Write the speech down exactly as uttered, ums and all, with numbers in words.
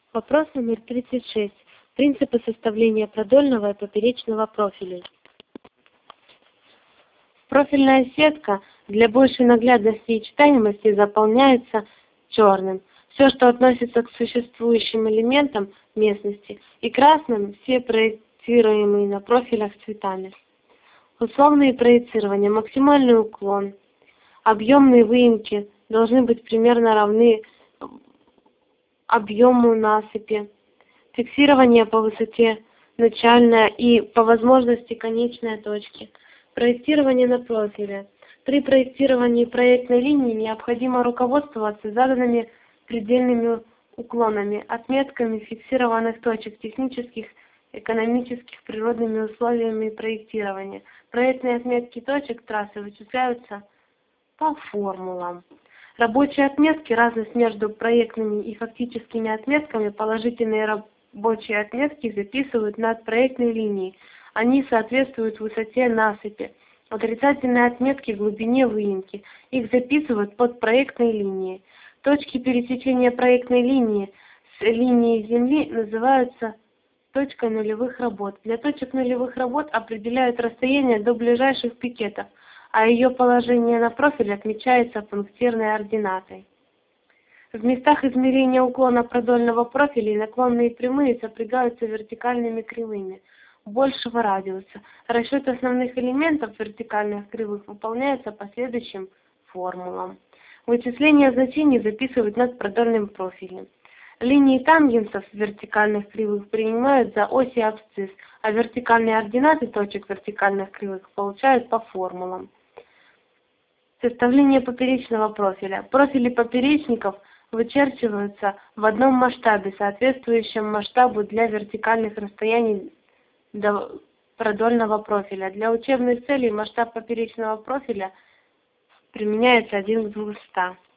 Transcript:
Вопрос номер тридцать шесть. Принципы составления продольного и поперечного профилей. Профильная сетка для большей наглядности и читаемости заполняется черным. Все, что относится к существующим элементам местности, и красным все проецируемые на профилях цветами. Условные проецирования, максимальный уклон, объемные выемки должны быть примерно равны объему насыпи. Фиксирование по высоте начальная и по возможности конечная точки. Проектирование на профиле. При проектировании проектной линии необходимо руководствоваться заданными предельными уклонами, отметками фиксированных точек, технических, экономических, природными условиями проектирования. Проектные отметки точек трассы вычисляются по формулам. Рабочие отметки, разность между проектными и фактическими отметками, положительные рабочие отметки записывают над проектной линией. Они соответствуют высоте насыпи. Отрицательные отметки глубине выемки. Их записывают под проектной линией. Точки пересечения проектной линии с линией земли называются точкой нулевых работ. Для точек нулевых работ определяют расстояние до ближайших пикетов, а ее положение на профиле отмечается пунктирной ординатой. В местах измерения уклона продольного профиля наклонные прямые сопрягаются вертикальными кривыми большего радиуса. Расчет основных элементов вертикальных кривых выполняется по следующим формулам. Вычисление значений записывают над продольным профилем. Линии тангенсов вертикальных кривых принимают за оси абсцисс, а вертикальные ординаты точек вертикальных кривых получают по формулам. Составление поперечного профиля. Профили поперечников вычерчиваются в одном масштабе, соответствующем масштабу для вертикальных расстояний до продольного профиля. Для учебных целей масштаб поперечного профиля применяется один к двумстам.